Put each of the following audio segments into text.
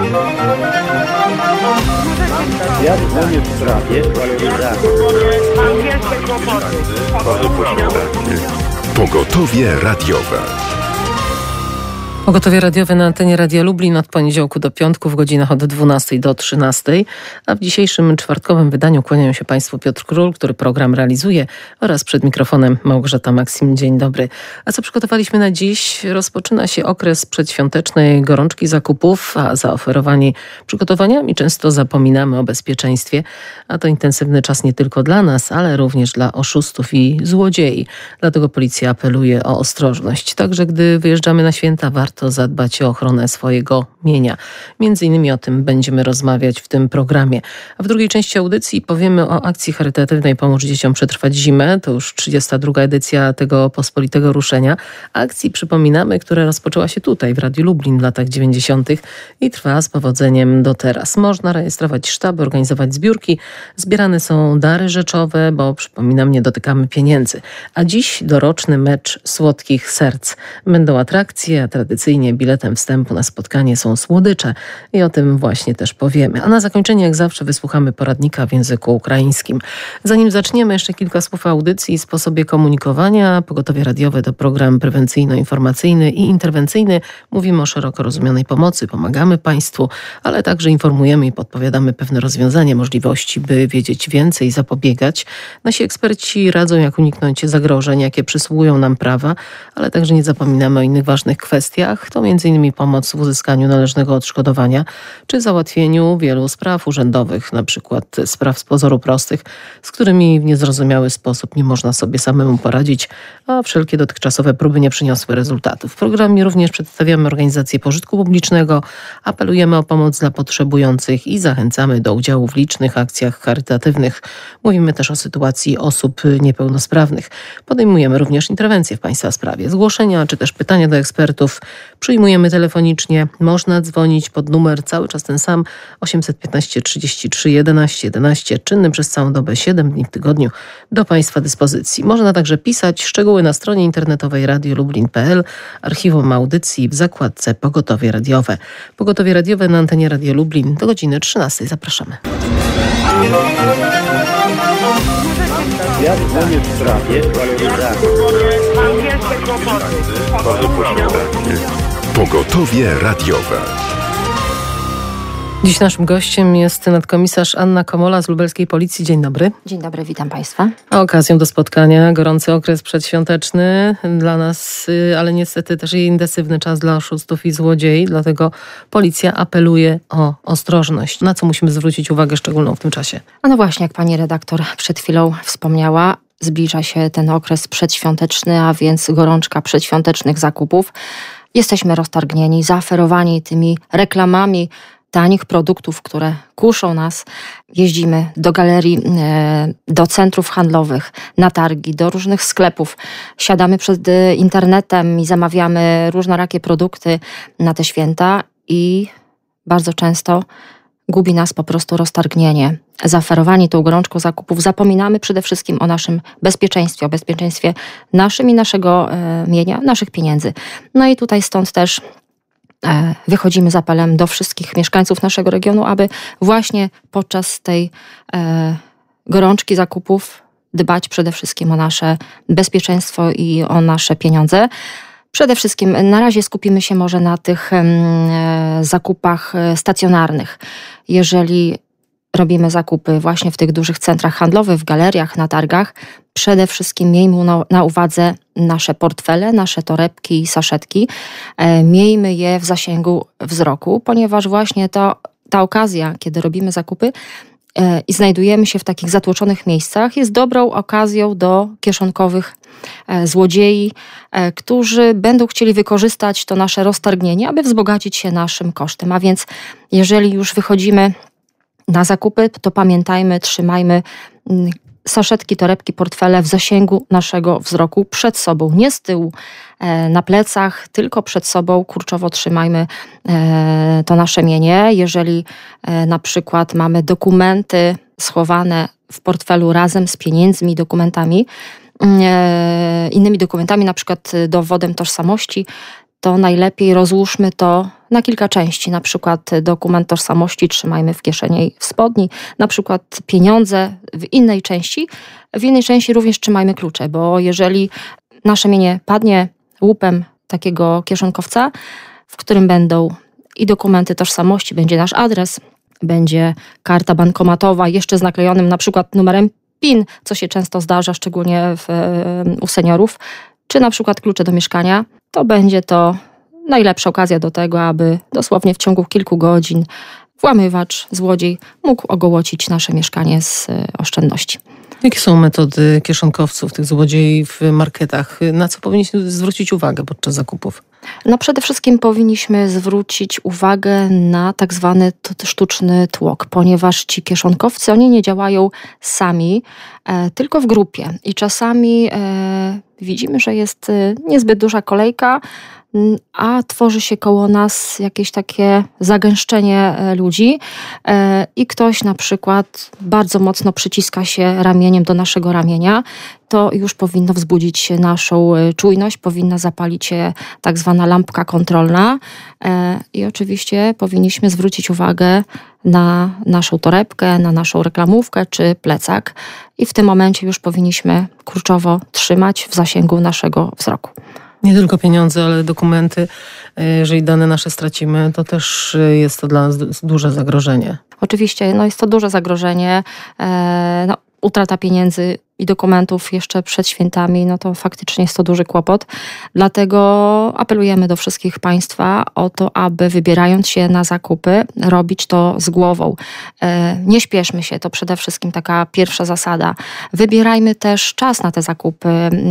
Ja dzwonię w sprawie waloryzacji. Pogotowie radiowe. Pogotowie radiowe na antenie Radia Lublin od poniedziałku do piątku w godzinach od 12 do 13. A w dzisiejszym czwartkowym wydaniu kłaniają się Państwu Piotr Król, który program realizuje, oraz przed mikrofonem Małgorzata Maksim. Dzień dobry. A co przygotowaliśmy na dziś? Rozpoczyna się okres przedświątecznej gorączki zakupów, a zaoferowani przygotowaniami często zapominamy o bezpieczeństwie. A to intensywny czas nie tylko dla nas, ale również dla oszustów i złodziei. Dlatego policja apeluje o ostrożność. Także gdy wyjeżdżamy na święta, warto zadbać o ochronę swojego mienia. Między innymi o tym będziemy rozmawiać w tym programie. A w drugiej części audycji powiemy o akcji charytatywnej Pomóż Dzieciom Przetrwać Zimę. To już 32. edycja tego pospolitego ruszenia. Akcji, przypominamy, która rozpoczęła się tutaj w Radiu Lublin w latach 90. i trwa z powodzeniem do teraz. Można rejestrować sztaby, organizować zbiórki. Zbierane są dary rzeczowe, bo przypominam, nie dotykamy pieniędzy. A dziś doroczny mecz Słodkich Serc. Będą atrakcje, a tradycyjnie biletem wstępu na spotkanie są słodycze i o tym właśnie też powiemy. A na zakończenie, jak zawsze, wysłuchamy poradnika w języku ukraińskim. Zanim zaczniemy, jeszcze kilka słów o audycji i sposobie komunikowania. Pogotowie radiowe to program prewencyjno-informacyjny i interwencyjny. Mówimy o szeroko rozumianej pomocy, pomagamy Państwu, ale także informujemy i podpowiadamy pewne rozwiązania, możliwości, by wiedzieć więcej, zapobiegać. Nasi eksperci radzą, jak uniknąć zagrożeń, jakie przysługują nam prawa, ale także nie zapominamy o innych ważnych kwestiach. To m.in. pomoc w uzyskaniu należnego odszkodowania czy załatwieniu wielu spraw urzędowych, na przykład spraw z pozoru prostych, z którymi w niezrozumiały sposób nie można sobie samemu poradzić, a wszelkie dotychczasowe próby nie przyniosły rezultatów. W programie również przedstawiamy organizacje pożytku publicznego, apelujemy o pomoc dla potrzebujących i zachęcamy do udziału w licznych akcjach charytatywnych. Mówimy też o sytuacji osób niepełnosprawnych. Podejmujemy również interwencje w Państwa sprawie. Zgłoszenia czy też pytania do ekspertów przyjmujemy telefonicznie. Można dzwonić pod numer cały czas ten sam 815 33 11 11, czynny przez całą dobę 7 dni w tygodniu do Państwa dyspozycji. Można także pisać szczegóły na stronie internetowej radiolublin.pl, archiwum audycji w zakładce Pogotowie radiowe. Pogotowie radiowe na antenie Radio Lublin do godziny 13. Zapraszamy. Ja dzwonię w sprawie waloryzacji. Pogotowie radiowe. Dziś naszym gościem jest nadkomisarz Anna Komola z lubelskiej Policji. Dzień dobry. Dzień dobry, witam Państwa. A okazją do spotkania gorący okres przedświąteczny dla nas, ale niestety też i intensywny czas dla oszustów i złodziei. Dlatego policja apeluje o ostrożność. Na co musimy zwrócić uwagę szczególną w tym czasie? A no właśnie, jak pani redaktor przed chwilą wspomniała, zbliża się ten okres przedświąteczny, a więc gorączka przedświątecznych zakupów. Jesteśmy roztargnieni, zaaferowani tymi reklamami tanich produktów, które kuszą nas. Jeździmy do galerii, do centrów handlowych, na targi, do różnych sklepów. Siadamy przed internetem i zamawiamy różnorakie produkty na te święta i bardzo często gubi nas po prostu roztargnienie. Zaaferowani tą gorączką zakupów zapominamy przede wszystkim o naszym bezpieczeństwie, o bezpieczeństwie naszym i naszego mienia, naszych pieniędzy. No i tutaj stąd też wychodzimy z apelem do wszystkich mieszkańców naszego regionu, aby właśnie podczas tej gorączki zakupów dbać przede wszystkim o nasze bezpieczeństwo i o nasze pieniądze. Przede wszystkim na razie skupimy się może na tych zakupach stacjonarnych. Jeżeli robimy zakupy właśnie w tych dużych centrach handlowych, w galeriach, na targach, przede wszystkim miejmy na uwadze nasze portfele, nasze torebki i saszetki. Miejmy je w zasięgu wzroku, ponieważ właśnie ta okazja, kiedy robimy zakupy i znajdujemy się w takich zatłoczonych miejscach, jest dobrą okazją do kieszonkowych złodziei, którzy będą chcieli wykorzystać to nasze roztargnienie, aby wzbogacić się naszym kosztem. A więc jeżeli już wychodzimy na zakupy, to pamiętajmy, trzymajmy saszetki, torebki, portfele w zasięgu naszego wzroku przed sobą, nie z tyłu, na plecach, tylko przed sobą. Kurczowo trzymajmy to nasze mienie. Jeżeli na przykład mamy dokumenty schowane w portfelu razem z pieniędzmi, dokumentami, innymi dokumentami, na przykład dowodem tożsamości, to najlepiej rozłóżmy to na kilka części. Na przykład dokument tożsamości trzymajmy w kieszeni w spodni, na przykład pieniądze w innej części również trzymajmy klucze, bo jeżeli nasze mienie padnie łupem takiego kieszonkowca, w którym będą i dokumenty tożsamości, będzie nasz adres, będzie karta bankomatowa jeszcze z naklejonym na przykład numerem PIN, co się często zdarza, szczególnie u seniorów, czy na przykład klucze do mieszkania, to będzie to najlepsza okazja do tego, aby dosłownie w ciągu kilku godzin włamywacz, złodziej mógł ogołocić nasze mieszkanie z oszczędności. Jakie są metody kieszonkowców, tych złodziei w marketach? Na co powinniśmy zwrócić uwagę podczas zakupów? No przede wszystkim powinniśmy zwrócić uwagę na tak zwany sztuczny tłok, ponieważ ci kieszonkowcy, oni nie działają sami, tylko w grupie. I czasami widzimy, że jest niezbyt duża kolejka, a tworzy się koło nas jakieś takie zagęszczenie ludzi i ktoś na przykład bardzo mocno przyciska się ramieniem do naszego ramienia, to już powinno wzbudzić naszą czujność, powinna zapalić się tak zwana lampka kontrolna i oczywiście powinniśmy zwrócić uwagę na naszą torebkę, na naszą reklamówkę czy plecak i w tym momencie już powinniśmy kurczowo trzymać w zasięgu naszego wzroku. Nie tylko pieniądze, ale dokumenty. Jeżeli dane nasze stracimy, to też jest to dla nas duże zagrożenie. Oczywiście, jest to duże zagrożenie. Utrata pieniędzy i dokumentów jeszcze przed świętami, to faktycznie jest to duży kłopot. Dlatego apelujemy do wszystkich Państwa o to, aby wybierając się na zakupy, robić to z głową. Nie śpieszmy się, to przede wszystkim taka pierwsza zasada. Wybierajmy też czas na te zakupy.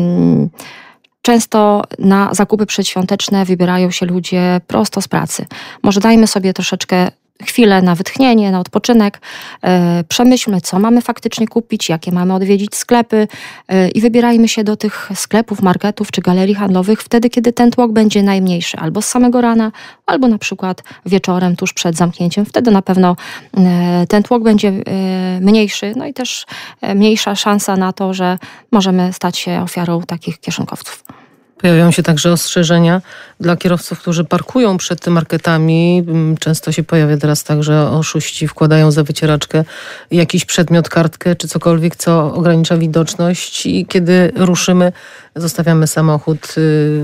Często na zakupy przedświąteczne wybierają się ludzie prosto z pracy. Może dajmy sobie troszeczkę chwilę na wytchnienie, na odpoczynek, przemyślmy, co mamy faktycznie kupić, jakie mamy odwiedzić sklepy i wybierajmy się do tych sklepów, marketów czy galerii handlowych wtedy, kiedy ten tłok będzie najmniejszy, albo z samego rana, albo na przykład wieczorem, tuż przed zamknięciem. Wtedy na pewno ten tłok będzie mniejszy, i też mniejsza szansa na to, że możemy stać się ofiarą takich kieszonkowców. Pojawiają się także ostrzeżenia dla kierowców, którzy parkują przed marketami. Często się pojawia teraz tak, że oszuści wkładają za wycieraczkę jakiś przedmiot, kartkę czy cokolwiek, co ogranicza widoczność i kiedy ruszymy, zostawiamy samochód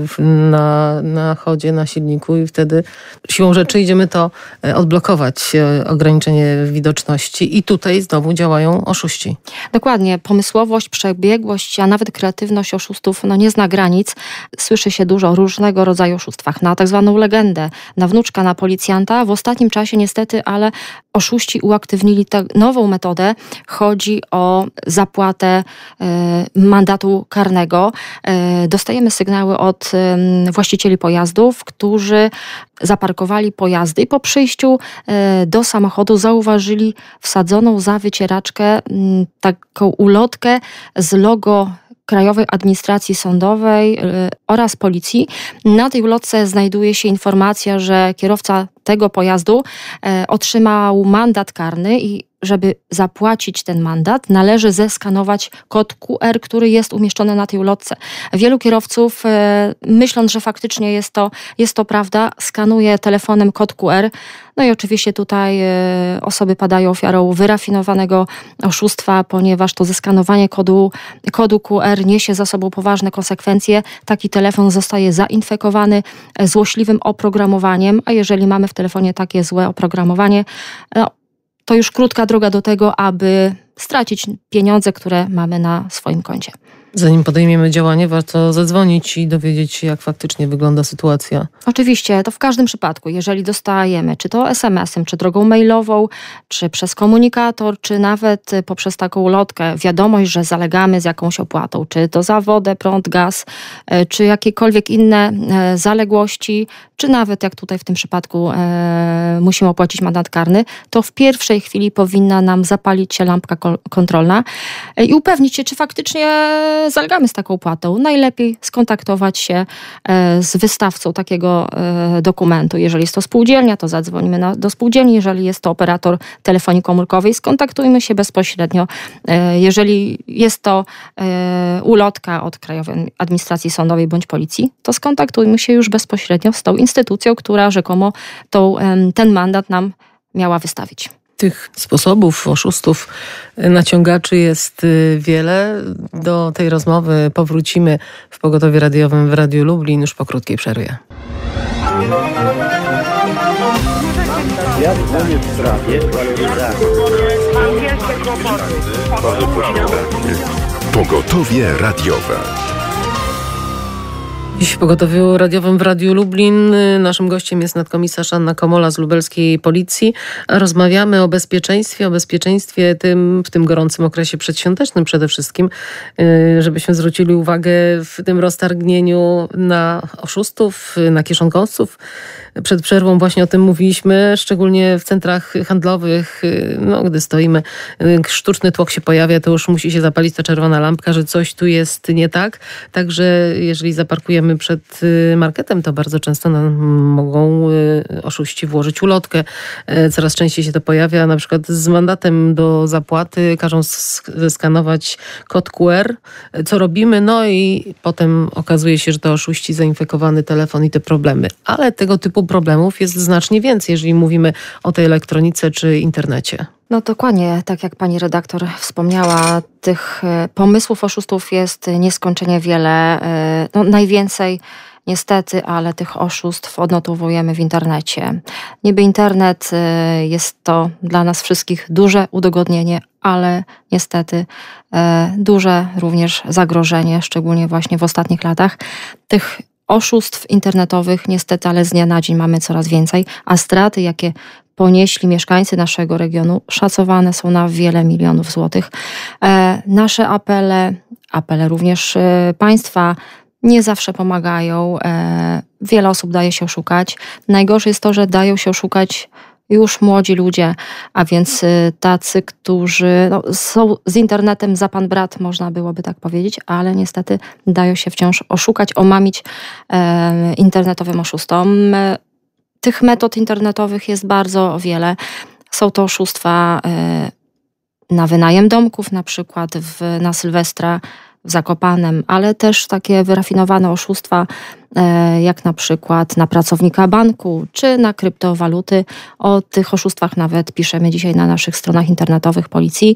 na chodzie, na silniku i wtedy siłą rzeczy idziemy to odblokować, ograniczenie widoczności i tutaj znowu działają oszuści. Dokładnie. Pomysłowość, przebiegłość, a nawet kreatywność oszustów nie zna granic. Słyszy się dużo o różnego rodzaju oszustwach. Na tak zwaną legendę, na wnuczka, na policjanta. W ostatnim czasie niestety, ale oszuści uaktywnili nową metodę. Chodzi o zapłatę mandatu karnego. Dostajemy sygnały od właścicieli pojazdów, którzy zaparkowali pojazdy i po przyjściu do samochodu zauważyli wsadzoną za wycieraczkę taką ulotkę z logo Krajowej Administracji Sądowej oraz Policji. Na tej ulotce znajduje się informacja, że kierowca tego pojazdu otrzymał mandat karny i żeby zapłacić ten mandat, należy zeskanować kod QR, który jest umieszczony na tej ulotce. Wielu kierowców, myśląc, że faktycznie jest to prawda, skanuje telefonem kod QR. I oczywiście tutaj osoby padają ofiarą wyrafinowanego oszustwa, ponieważ to zeskanowanie kodu QR niesie za sobą poważne konsekwencje. Taki telefon zostaje zainfekowany złośliwym oprogramowaniem, a jeżeli mamy w telefonie takie złe oprogramowanie, to już krótka droga do tego, aby stracić pieniądze, które mamy na swoim koncie. Zanim podejmiemy działanie, warto zadzwonić i dowiedzieć się, jak faktycznie wygląda sytuacja. Oczywiście, to w każdym przypadku, jeżeli dostajemy, czy to SMS-em, czy drogą mailową, czy przez komunikator, czy nawet poprzez taką ulotkę, wiadomość, że zalegamy z jakąś opłatą, czy to za wodę, prąd, gaz, czy jakiekolwiek inne zaległości, czy nawet jak tutaj w tym przypadku musimy opłacić mandat karny, to w pierwszej chwili powinna nam zapalić się lampka kontrolna i upewnić się, czy faktycznie zalegamy z taką opłatą, najlepiej skontaktować się z wystawcą takiego dokumentu. Jeżeli jest to spółdzielnia, to zadzwonimy do spółdzielni. Jeżeli jest to operator telefonii komórkowej, skontaktujmy się bezpośrednio. Jeżeli jest to ulotka od Krajowej Administracji Sądowej bądź Policji, to skontaktujmy się już bezpośrednio z tą instytucją, która rzekomo ten mandat nam miała wystawić. Tych sposobów, oszustów, naciągaczy jest wiele. Do tej rozmowy powrócimy w Pogotowiu Radiowym w Radiu Lublin już po krótkiej przerwie. Ja dzwonię w sprawie waloryzacji. Pogotowie radiowe. Dziś w Pogotowiu Radiowym w Radiu Lublin naszym gościem jest nadkomisarz Anna Komola z lubelskiej Policji. Rozmawiamy o bezpieczeństwie w tym gorącym okresie przedświątecznym przede wszystkim, żebyśmy zwrócili uwagę w tym roztargnieniu na oszustów, na kieszonkowców. Przed przerwą właśnie o tym mówiliśmy, szczególnie w centrach handlowych, gdy stoimy, sztuczny tłok się pojawia, to już musi się zapalić ta czerwona lampka, że coś tu jest nie tak. Także jeżeli zaparkujemy przed marketem, to bardzo często mogą oszuści włożyć ulotkę. Coraz częściej się to pojawia, na przykład z mandatem do zapłaty każą skanować kod QR. Co robimy? I potem okazuje się, że to oszuści, zainfekowany telefon i te problemy. Ale tego typu problemów jest znacznie więcej, jeżeli mówimy o tej elektronice czy internecie. Dokładnie, tak jak pani redaktor wspomniała, tych pomysłów oszustów jest nieskończenie wiele. Najwięcej niestety, ale tych oszustw odnotowujemy w internecie. Niby internet jest to dla nas wszystkich duże udogodnienie, ale niestety duże również zagrożenie, szczególnie właśnie w ostatnich latach. Tych oszustw internetowych niestety, ale z dnia na dzień mamy coraz więcej, a straty, jakie ponieśli mieszkańcy naszego regionu, szacowane są na wiele milionów złotych. Nasze apele również państwa nie zawsze pomagają. Wiele osób daje się oszukać. Najgorsze jest to, że dają się oszukać już młodzi ludzie, a więc tacy, którzy są z internetem za pan brat, można byłoby tak powiedzieć, ale niestety dają się wciąż oszukać, omamić internetowym oszustom. Tych metod internetowych jest bardzo wiele. Są to oszustwa na wynajem domków, na przykład na Sylwestra w Zakopanem, ale też takie wyrafinowane oszustwa, jak na przykład na pracownika banku, czy na kryptowaluty. O tych oszustwach nawet piszemy dzisiaj na naszych stronach internetowych Policji.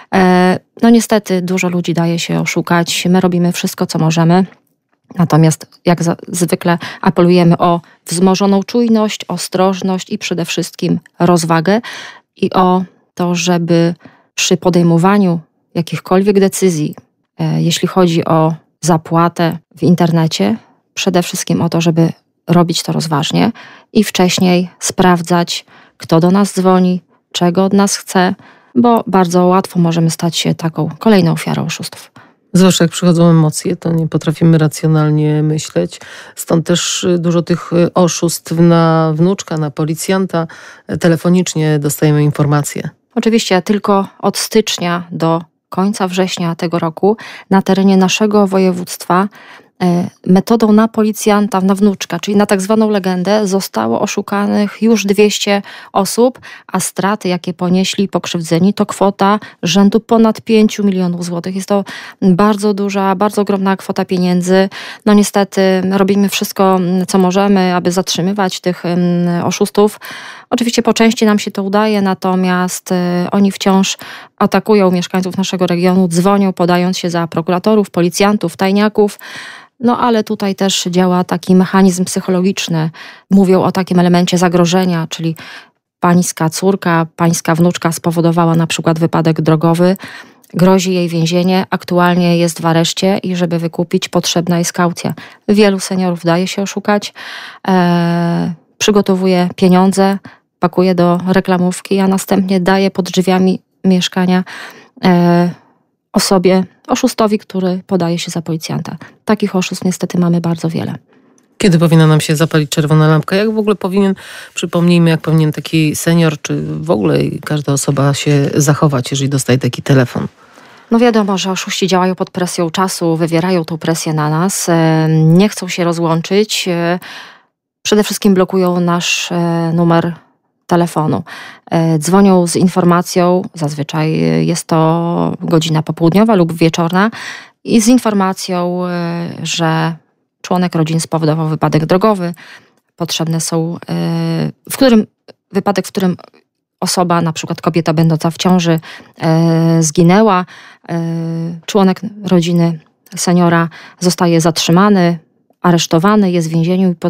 Niestety dużo ludzi daje się oszukać. My robimy wszystko, co możemy. Natomiast jak zwykle apelujemy o wzmożoną czujność, ostrożność i przede wszystkim rozwagę i o to, żeby przy podejmowaniu jakichkolwiek decyzji, jeśli chodzi o zapłatę w internecie, przede wszystkim o to, żeby robić to rozważnie i wcześniej sprawdzać, kto do nas dzwoni, czego od nas chce, bo bardzo łatwo możemy stać się taką kolejną ofiarą oszustów. Zwłaszcza jak przychodzą emocje, to nie potrafimy racjonalnie myśleć. Stąd też dużo tych oszustw na wnuczka, na policjanta. Telefonicznie dostajemy informacje. Oczywiście tylko od stycznia do końca września tego roku na terenie naszego województwa metodą na policjanta, na wnuczka, czyli na tak zwaną legendę, zostało oszukanych już 200 osób, a straty, jakie ponieśli pokrzywdzeni, to kwota rzędu ponad 5 milionów złotych. Jest to bardzo duża, bardzo ogromna kwota pieniędzy. Niestety robimy wszystko, co możemy, aby zatrzymywać tych oszustów. Oczywiście po części nam się to udaje, natomiast oni wciąż atakują mieszkańców naszego regionu, dzwonią, podając się za prokuratorów, policjantów, tajniaków. Ale tutaj też działa taki mechanizm psychologiczny. Mówią o takim elemencie zagrożenia, czyli pańska córka, pańska wnuczka spowodowała na przykład wypadek drogowy, grozi jej więzienie, aktualnie jest w areszcie i żeby wykupić, potrzebna jest kaucja. Wielu seniorów daje się oszukać, przygotowuje pieniądze, pakuje do reklamówki, a następnie daje pod drzwiami mieszkania oszustowi, który podaje się za policjanta. Takich oszustw niestety mamy bardzo wiele. Kiedy powinna nam się zapalić czerwona lampka? Jak w ogóle przypomnijmy, jak powinien taki senior, czy w ogóle każda osoba się zachować, jeżeli dostaje taki telefon? No wiadomo, że oszuści działają pod presją czasu, wywierają tą presję na nas, nie chcą się rozłączyć. Przede wszystkim blokują nasz numer telefonu. Dzwonią z informacją, zazwyczaj jest to godzina popołudniowa lub wieczorna, i z informacją, że członek rodziny spowodował wypadek drogowy. Potrzebne są, wypadek, w którym osoba, na przykład kobieta będąca w ciąży, zginęła. Członek rodziny seniora zostaje zatrzymany, aresztowany, jest w więzieniu i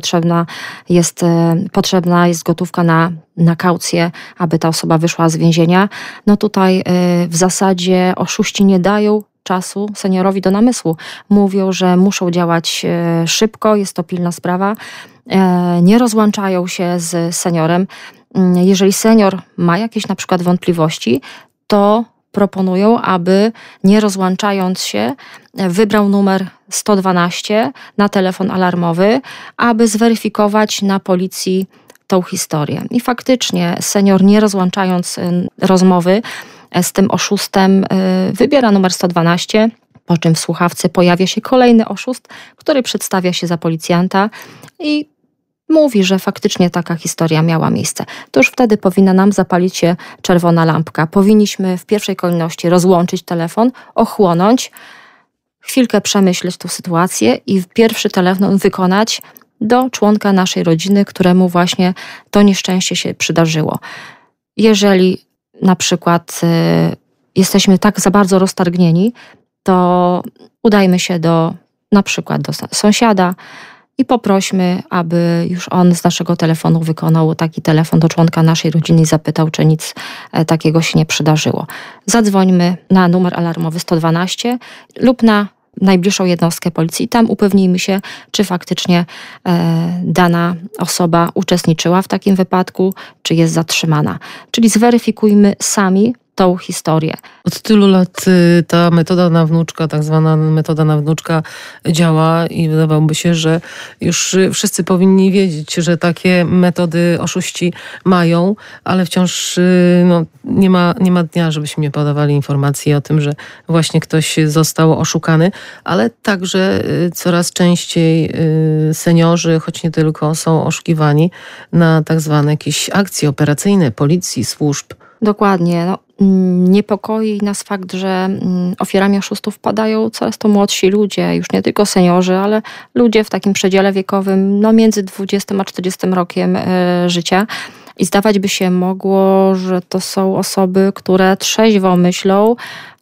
potrzebna jest gotówka na kaucję, aby ta osoba wyszła z więzienia. No tutaj w zasadzie oszuści nie dają czasu seniorowi do namysłu. Mówią, że muszą działać szybko, jest to pilna sprawa. Nie rozłączają się z seniorem. Jeżeli senior ma jakieś na przykład wątpliwości, to proponują, aby nie rozłączając się wybrał numer 112 na telefon alarmowy, aby zweryfikować na policji tą historię. I faktycznie senior, nie rozłączając rozmowy z tym oszustem, wybiera numer 112, po czym w słuchawce pojawia się kolejny oszust, który przedstawia się za policjanta i mówi, że faktycznie taka historia miała miejsce. To już wtedy powinna nam zapalić się czerwona lampka. Powinniśmy w pierwszej kolejności rozłączyć telefon, ochłonąć, chwilkę przemyśleć tę sytuację i pierwszy telefon wykonać do członka naszej rodziny, któremu właśnie to nieszczęście się przydarzyło. Jeżeli na przykład jesteśmy tak za bardzo roztargnieni, to udajmy się na przykład do sąsiada i poprośmy, aby już on z naszego telefonu wykonał taki telefon do członka naszej rodziny i zapytał, czy nic takiego się nie przydarzyło. Zadzwońmy na numer alarmowy 112 lub na najbliższą jednostkę policji. Tam upewnijmy się, czy faktycznie dana osoba uczestniczyła w takim wypadku, czy jest zatrzymana. Czyli zweryfikujmy sami tą historię. Od tylu lat ta metoda na wnuczka, tak zwana metoda na wnuczka działa i wydawałoby się, że już wszyscy powinni wiedzieć, że takie metody oszuści mają, ale wciąż nie ma dnia, żebyśmy nie podawali informacji o tym, że właśnie ktoś został oszukany, ale także coraz częściej seniorzy, choć nie tylko, są oszukiwani na tak zwane jakieś akcje operacyjne policji, służb. Dokładnie. Niepokoi nas fakt, że ofiarami oszustów padają coraz to młodsi ludzie, już nie tylko seniorzy, ale ludzie w takim przedziale wiekowym między 20 a 40 rokiem życia. I zdawać by się mogło, że to są osoby, które trzeźwo myślą,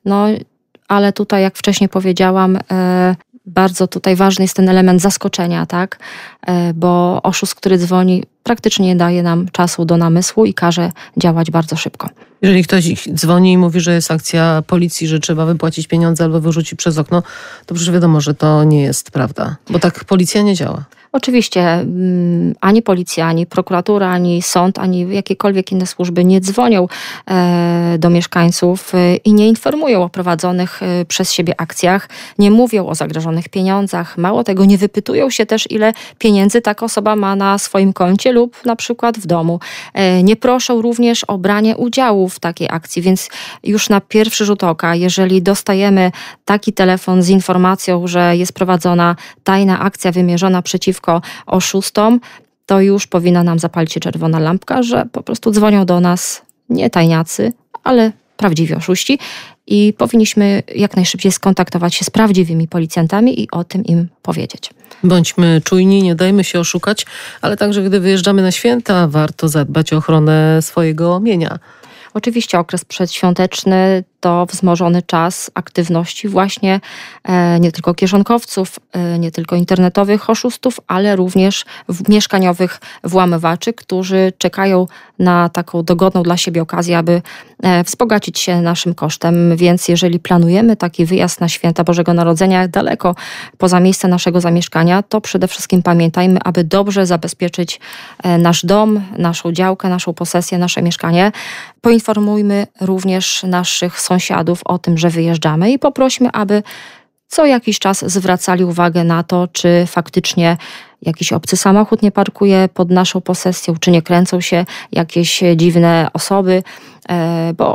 ale tutaj, jak wcześniej powiedziałam, bardzo tutaj ważny jest ten element zaskoczenia, tak? Bo oszust, który dzwoni, praktycznie nie daje nam czasu do namysłu i każe działać bardzo szybko. Jeżeli ktoś dzwoni i mówi, że jest akcja policji, że trzeba wypłacić pieniądze albo wyrzucić przez okno, to przecież wiadomo, że to nie jest prawda, bo tak policja nie działa. Oczywiście ani policja, ani prokuratura, ani sąd, ani jakiekolwiek inne służby nie dzwonią do mieszkańców i nie informują o prowadzonych przez siebie akcjach, nie mówią o zagrożonych pieniądzach. Mało tego, nie wypytują się też, ile pieniędzy taka osoba ma na swoim koncie lub na przykład w domu. Nie proszą również o branie udziału w takiej akcji, więc już na pierwszy rzut oka, jeżeli dostajemy taki telefon z informacją, że jest prowadzona tajna akcja wymierzona przeciwko oszustom, to już powinna nam zapalić się czerwona lampka, że po prostu dzwonią do nas nie tajniacy, ale prawdziwi oszuści i powinniśmy jak najszybciej skontaktować się z prawdziwymi policjantami i o tym im powiedzieć. Bądźmy czujni, nie dajmy się oszukać, ale także gdy wyjeżdżamy na święta, warto zadbać o ochronę swojego mienia. Oczywiście okres przedświąteczny to wzmożony czas aktywności właśnie nie tylko kieszonkowców, nie tylko internetowych oszustów, ale również mieszkaniowych włamywaczy, którzy czekają na taką dogodną dla siebie okazję, aby wzbogacić się naszym kosztem. Więc jeżeli planujemy taki wyjazd na święta Bożego Narodzenia daleko poza miejsce naszego zamieszkania, to przede wszystkim pamiętajmy, aby dobrze zabezpieczyć nasz dom, naszą działkę, naszą posesję, nasze mieszkanie. Poinformujmy również naszych sąsiadów o tym, że wyjeżdżamy i poprośmy, aby co jakiś czas zwracali uwagę na to, czy faktycznie jakiś obcy samochód nie parkuje pod naszą posesją, czy nie kręcą się jakieś dziwne osoby, bo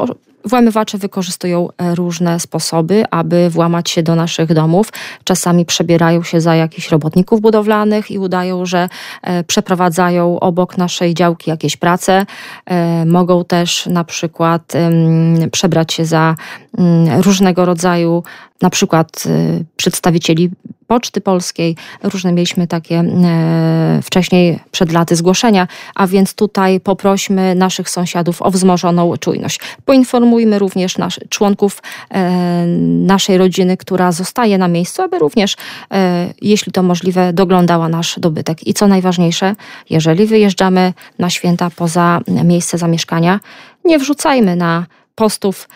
Włamywacze wykorzystują różne sposoby, aby włamać się do naszych domów. Czasami przebierają się za jakichś robotników budowlanych i udają, że przeprowadzają obok naszej działki jakieś prace. Mogą też na przykład przebrać się za różnego rodzaju, na przykład przedstawicieli Poczty Polskiej. Różne mieliśmy takie wcześniej przed laty zgłoszenia, a więc tutaj poprośmy naszych sąsiadów o wzmożoną czujność. Poinformujmy również członków naszej rodziny, która zostaje na miejscu, aby również, jeśli to możliwe, doglądała nasz dobytek. I co najważniejsze, jeżeli wyjeżdżamy na święta poza miejsce zamieszkania, nie wrzucajmy na postów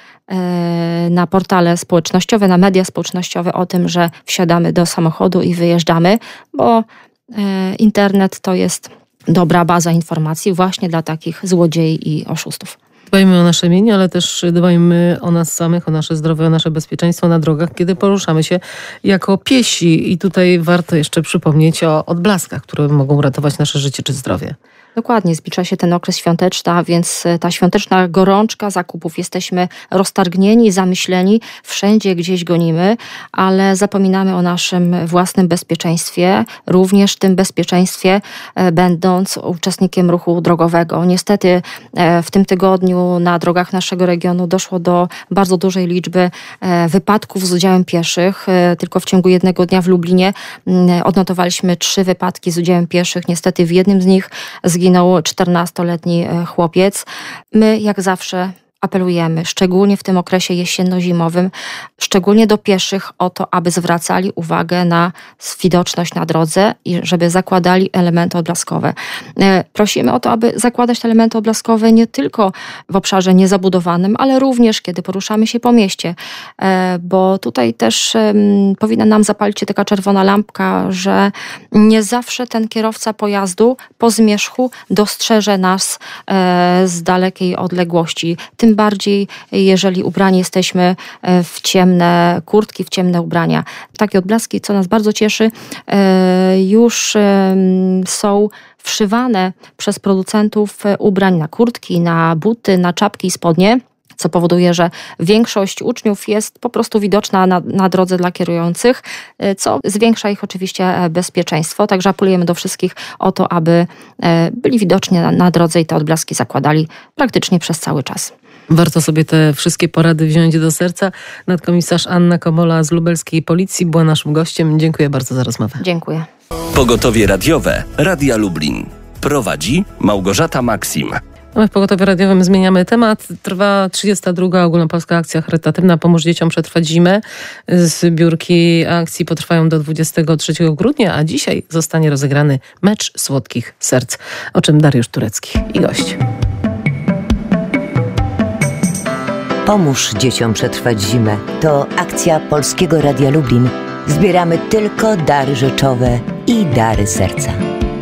na portale społecznościowe, na media społecznościowe o tym, że wsiadamy do samochodu i wyjeżdżamy, bo internet to jest dobra baza informacji właśnie dla takich złodziei i oszustów. Dbajmy o nasze mienie, ale też dbajmy o nas samych, o nasze zdrowie, o nasze bezpieczeństwo na drogach, kiedy poruszamy się jako piesi. I tutaj warto jeszcze przypomnieć o odblaskach, które mogą ratować nasze życie czy zdrowie. Dokładnie, zbliża się ten okres świąteczny, a więc ta świąteczna gorączka zakupów. Jesteśmy roztargnieni, zamyśleni, wszędzie gdzieś gonimy, ale zapominamy o naszym własnym bezpieczeństwie, również tym bezpieczeństwie będąc uczestnikiem ruchu drogowego. Niestety w tym tygodniu na drogach naszego regionu doszło do bardzo dużej liczby wypadków z udziałem pieszych. Tylko w ciągu jednego dnia w Lublinie odnotowaliśmy 3 wypadki z udziałem pieszych. Niestety w jednym z nich zginął 14-letni chłopiec. My, jak zawsze, apelujemy, szczególnie w tym okresie jesienno-zimowym, szczególnie do pieszych o to, aby zwracali uwagę na widoczność na drodze i żeby zakładali elementy odblaskowe. Prosimy o to, aby zakładać te elementy odblaskowe nie tylko w obszarze niezabudowanym, ale również kiedy poruszamy się po mieście, bo tutaj też powinna nam zapalić się taka czerwona lampka, że nie zawsze ten kierowca pojazdu po zmierzchu dostrzeże nas z dalekiej odległości. Tym bardziej, jeżeli ubrani jesteśmy w ciemne kurtki, w ciemne ubrania. Takie odblaski, co nas bardzo cieszy, już są wszywane przez producentów ubrań na kurtki, na buty, na czapki i spodnie, co powoduje, że większość uczniów jest po prostu widoczna na drodze dla kierujących, co zwiększa ich oczywiście bezpieczeństwo. Także apelujemy do wszystkich o to, aby byli widoczni na drodze i te odblaski zakładali praktycznie przez cały czas. Warto sobie te wszystkie porady wziąć do serca. Nadkomisarz Anna Komola z lubelskiej Policji była naszym gościem. Dziękuję bardzo za rozmowę. Dziękuję. Pogotowie radiowe Radia Lublin. Prowadzi Małgorzata Maksim. My w Pogotowiu Radiowym zmieniamy temat. Trwa 32. ogólnopolska akcja charytatywna Pomóż dzieciom przetrwać zimę. Zbiórki akcji potrwają do 23 grudnia, a dzisiaj zostanie rozegrany mecz słodkich serc. O czym Dariusz Turecki i gość. Pomóż dzieciom przetrwać zimę. To akcja Polskiego Radia Lublin. Zbieramy tylko dary rzeczowe i dary serca.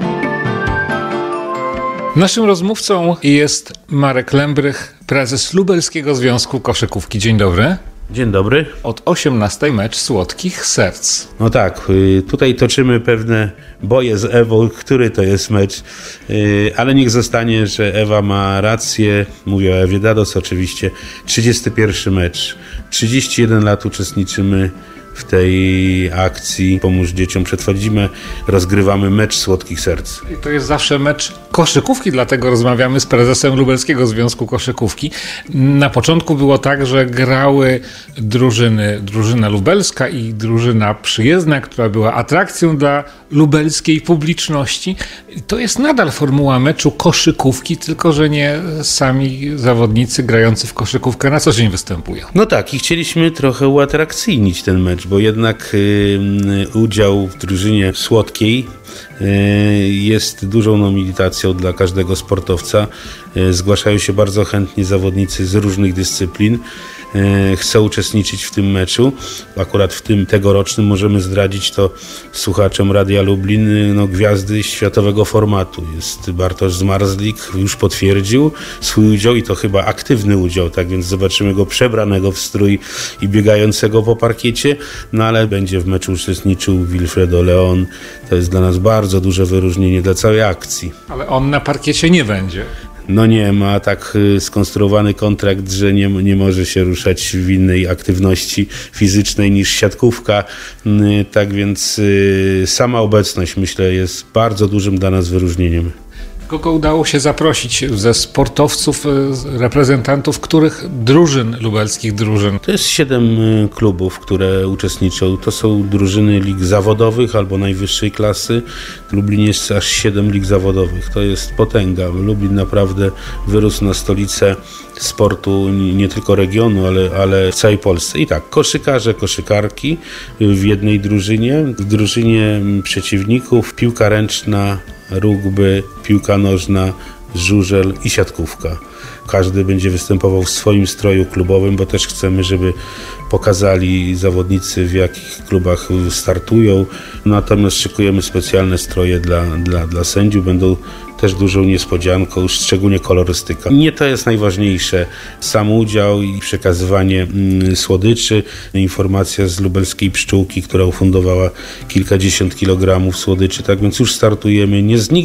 Naszym rozmówcą jest Marek Lembrych, prezes Lubelskiego Związku Koszykówki. Dzień dobry. Dzień dobry. Od 18 mecz słodkich serc. No tak, tutaj toczymy pewne boje z Ewą, który to jest mecz, ale niech zostanie, że Ewa ma rację. Mówię o Ewie Dados oczywiście. 31 mecz. 31 lat uczestniczymy w tej akcji Pomóż dzieciom przetrwać zimę. Rozgrywamy mecz słodkich serc. I to jest zawsze mecz koszykówki, dlatego rozmawiamy z prezesem Lubelskiego Związku Koszykówki. Na początku było tak, że grały drużyna lubelska i drużyna przyjezdna, która była atrakcją dla lubelskiej publiczności. To jest nadal formuła meczu koszykówki, tylko że nie sami zawodnicy grający w koszykówkę na co dzień występują. No tak, i chcieliśmy trochę uatrakcyjnić ten mecz, bo jednak udział w drużynie słodkiej jest dużą nominatacją dla każdego sportowca. Zgłaszają się bardzo chętnie zawodnicy z różnych dyscyplin. Chcą uczestniczyć w tym meczu. Akurat w tym tegorocznym możemy zdradzić to słuchaczom Radia Lublin, gwiazdy światowego formatu. Jest Bartosz Zmarzlik, już potwierdził swój udział i to chyba aktywny udział, tak więc zobaczymy go przebranego w strój i biegającego po parkiecie, no ale będzie w meczu uczestniczył Wilfredo Leon. To jest dla nas bardzo duże wyróżnienie dla całej akcji. Ale on na parkiecie nie będzie. nie ma tak skonstruowany kontrakt, że nie może się ruszać w innej aktywności fizycznej niż siatkówka. Tak więc sama obecność, myślę, jest bardzo dużym dla nas wyróżnieniem. Kogo udało się zaprosić ze sportowców, reprezentantów których drużyn, lubelskich drużyn? To jest 7 klubów, które uczestniczą. To są drużyny lig zawodowych albo najwyższej klasy. W Lublinie jest aż 7 lig zawodowych. To jest potęga. Lublin naprawdę wyrósł na stolicę sportu nie tylko regionu, ale w całej Polsce. I tak, koszykarze, koszykarki w jednej drużynie. W drużynie przeciwników piłka ręczna, rugby, piłka nożna, żużel i siatkówka. Każdy będzie występował w swoim stroju klubowym, bo też chcemy, żeby pokazali zawodnicy, w jakich klubach startują. Natomiast szykujemy specjalne stroje dla sędziów. Będą też dużą niespodzianką, szczególnie kolorystyka. Nie to jest najważniejsze. Sam udział i przekazywanie słodyczy. Informacja z lubelskiej pszczółki, która ufundowała kilkadziesiąt kilogramów słodyczy. Tak więc już startujemy.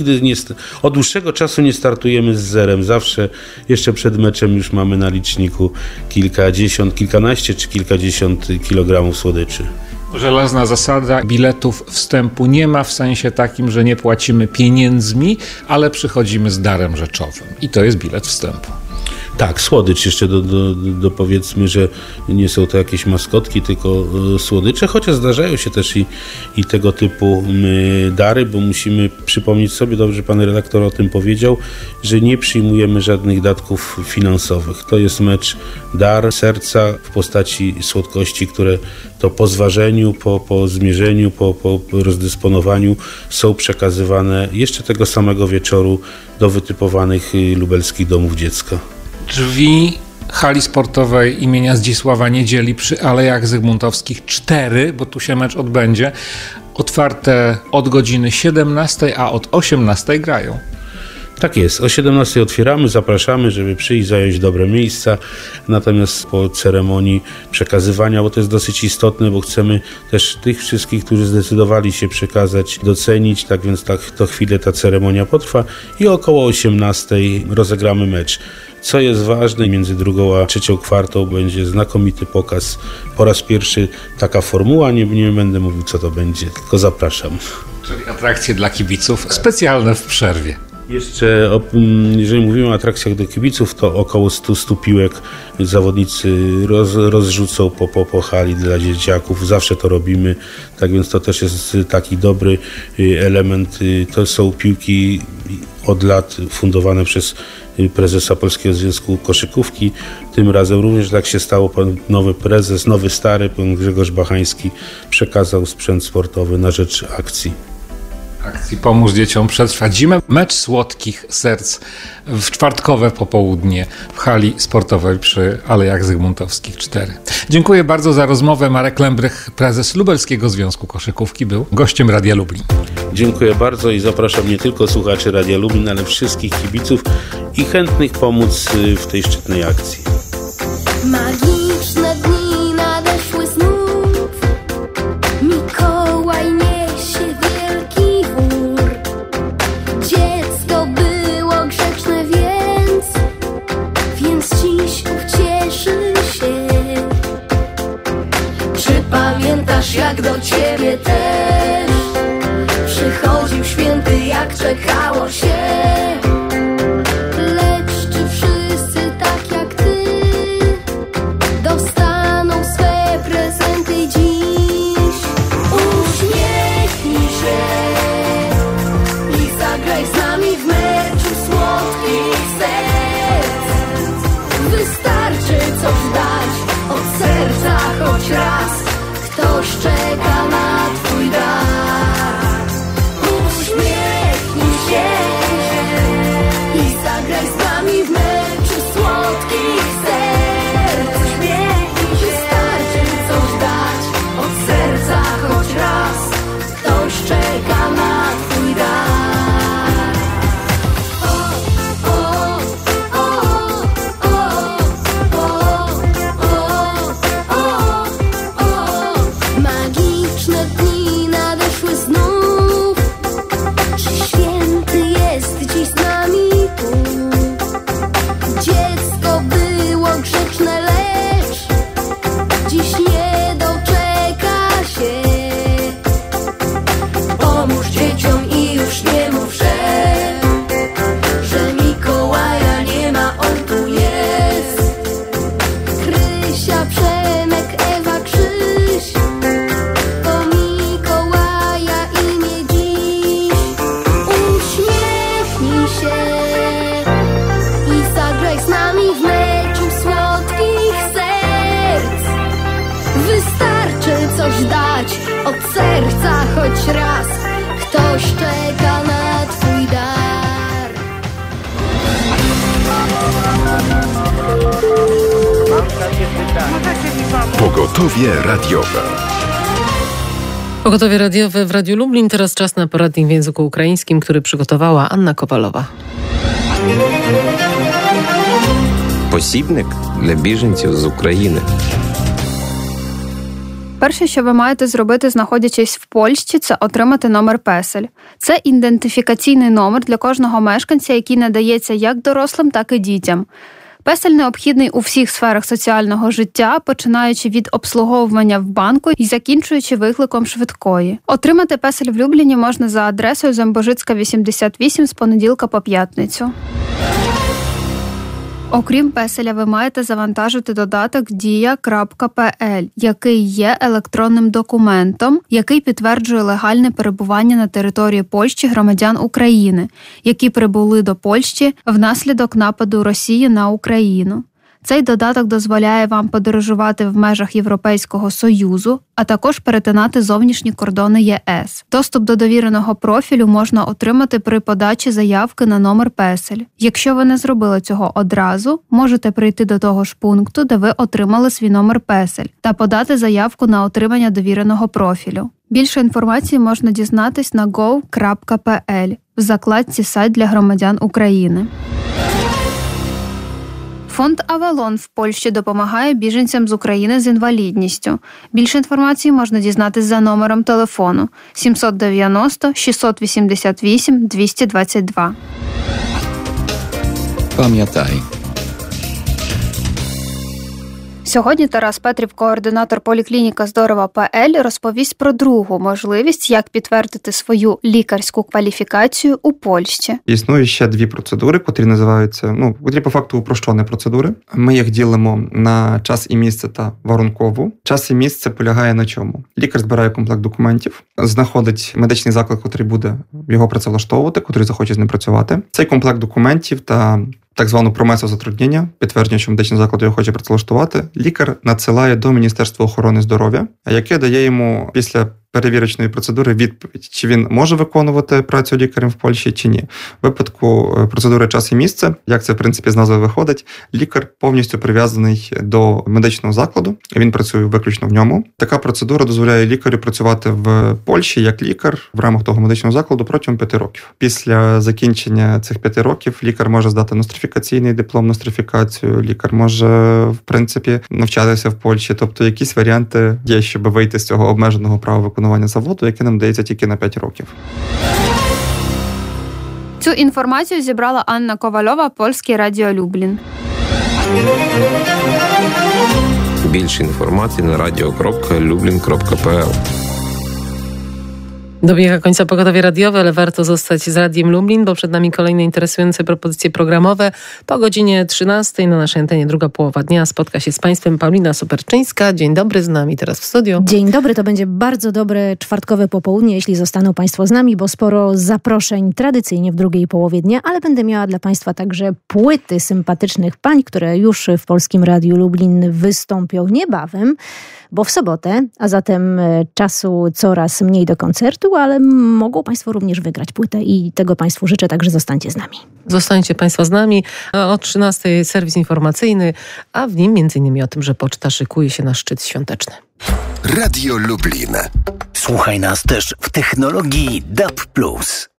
Od dłuższego czasu nie startujemy z zerem. Zawsze jeszcze przed meczem już mamy na liczniku kilkadziesiąt, kilkanaście czy kilkadziesiąt kilogramów słodyczy. Żelazna zasada, biletów wstępu nie ma w sensie takim, że nie płacimy pieniędzmi, ale przychodzimy z darem rzeczowym i to jest bilet wstępu. Tak, słodycz jeszcze powiedzmy, że nie są to jakieś maskotki, tylko słodycze, chociaż zdarzają się też i tego typu dary, bo musimy przypomnieć sobie, dobrze pan redaktor o tym powiedział, że nie przyjmujemy żadnych datków finansowych. To jest mecz dar serca w postaci słodkości, które to po zważeniu, po zmierzeniu, po rozdysponowaniu są przekazywane jeszcze tego samego wieczoru do wytypowanych lubelskich domów dziecka. Drzwi hali sportowej imienia Zdzisława Niedzieli przy Alejach Zygmuntowskich 4, bo tu się mecz odbędzie, otwarte od godziny 17, a od 18 grają. Tak jest, o 17 otwieramy, zapraszamy, żeby przyjść, zająć dobre miejsca, natomiast po ceremonii przekazywania, bo to jest dosyć istotne, bo chcemy też tych wszystkich, którzy zdecydowali się przekazać, docenić, tak więc to chwilę ta ceremonia potrwa i około 18 rozegramy mecz. Co jest ważne, między drugą a trzecią kwartą będzie znakomity pokaz. Po raz pierwszy taka formuła, nie będę mówił co to będzie, tylko zapraszam. Czyli atrakcje dla kibiców specjalne w przerwie. Jeszcze, jeżeli mówimy o atrakcjach do kibiców, to około 100 piłek zawodnicy rozrzucą po hali dla dzieciaków. Zawsze to robimy, tak więc to też jest taki dobry element. To są piłki od lat fundowane przez prezesa Polskiego Związku Koszykówki. Tym razem również tak się stało, pan nowy prezes, nowy stary, pan Grzegorz Bachański przekazał sprzęt sportowy na rzecz akcji Pomóż dzieciom przetrwać zimę. Mecz słodkich serc w czwartkowe popołudnie w hali sportowej przy Alejach Zygmuntowskich 4. Dziękuję bardzo za rozmowę. Marek Lembrych, prezes Lubelskiego Związku Koszykówki, był gościem Radia Lublin. Dziękuję bardzo i zapraszam nie tylko słuchaczy Radia Lublin, ale wszystkich kibiców i chętnych pomóc w tej szczytnej akcji. Magiczne dni nadeszły znów. Mikołaj niesie wielki wór. Dziecko było grzeczne, więc dziś ucieszy się. Czy pamiętasz, jak do ciebie też przychodził święty, jak czekało się? Choć raz ktoś czeka na twój dar. Uśmiechnij się od serca choć raz. Ktoś czeka na twój dar. Mam takie pytanie. Pogotowie radiowe. Pogotowie radiowe w Radiu Lublin. Teraz czas na poradnik w języku ukraińskim, który przygotowała Anna Kowalowa. Посібник для біженців з України. Перше, що ви маєте зробити, знаходячись в Польщі, це отримати номер PESEL. Це ідентифікаційний номер для кожного мешканця, який надається як дорослим, так і дітям. PESEL необхідний у всіх сферах соціального життя, починаючи від обслуговування в банку і закінчуючи викликом швидкої. Отримати PESEL в Любліні можна за адресою Замбожицька, 88 з понеділка по п'ятницю. Окрім PESEL, ви маєте завантажити додаток Dія.pl, який є електронним документом, який підтверджує легальне перебування на території Польщі громадян України, які прибули до Польщі внаслідок нападу Росії на Україну. Цей додаток дозволяє вам подорожувати в межах Європейського Союзу, а також перетинати зовнішні кордони ЄС. Доступ до довіреного профілю можна отримати при подачі заявки на номер PESEL. Якщо ви не зробили цього одразу, можете прийти до того ж пункту, де ви отримали свій номер PESEL, та подати заявку на отримання довіреного профілю. Більше інформації можна дізнатись на go.pl в закладці «Сайт для громадян України». Фонд «Авалон» в Польщі допомагає біженцям з України з інвалідністю. Більше інформації можна дізнатись за номером телефону 790 688 222. Пам'ятай. Сьогодні Тарас Петрів, координатор поліклініка Здорова.pl, розповість про другу можливість, як підтвердити свою лікарську кваліфікацію у Польщі. Існує ще дві процедури, котрі називаються, котрі по факту упрощені процедури. Ми їх ділимо на час і місце та варункову. Час і місце полягає на чому? Лікар збирає комплект документів, знаходить медичний заклад, котрий буде його працевлаштовувати, котрий захоче з ним працювати. Цей комплект документів та так звану промесу затруднення, підтвердження, що медичний заклад його хоче працевлаштувати, лікар надсилає до Міністерства охорони здоров'я, яке дає йому після перевірочної процедури відповідь, чи він може виконувати працю лікарем в Польщі, чи ні. В випадку процедури час і місце, як це, в принципі, з назви виходить, лікар повністю прив'язаний до медичного закладу, він працює виключно в ньому. Така процедура дозволяє лікарю працювати в Польщі як лікар в рамках того медичного закладу протягом 5 років. Після закінчення цих 5 років лікар може здати нострифікаційний диплом, нострифікацію, лікар може, в принципі, навчатися в Польщі. Тобто якісь варіанти є, щоб вийти з цього обмеженого права виконування заводу, яке нам дається тільки на 5 років. Цю інформацію зібрала Анна Ковальова, Польське Радіо Люблін. Більше інформації на radio.lublin.pl. Dobiega końca pogotowie radiowe, ale warto zostać z Radiem Lublin, bo przed nami kolejne interesujące propozycje programowe. Po godzinie 13 na naszej antenie druga połowa dnia spotka się z Państwem Paulina Superczyńska. Dzień dobry, z nami teraz w studiu. Dzień dobry, to będzie bardzo dobre czwartkowe popołudnie, jeśli zostaną Państwo z nami, bo sporo zaproszeń tradycyjnie w drugiej połowie dnia, ale będę miała dla Państwa także płyty sympatycznych pań, które już w Polskim Radiu Lublin wystąpią niebawem, bo w sobotę, a zatem czasu coraz mniej do koncertu, ale mogą Państwo również wygrać płytę i tego Państwu życzę, także zostańcie z nami. Zostańcie Państwo z nami. O 13 serwis informacyjny, a w nim m.in. o tym, że poczta szykuje się na szczyt świąteczny. Radio Lublin. Słuchaj nas też w technologii DAB+.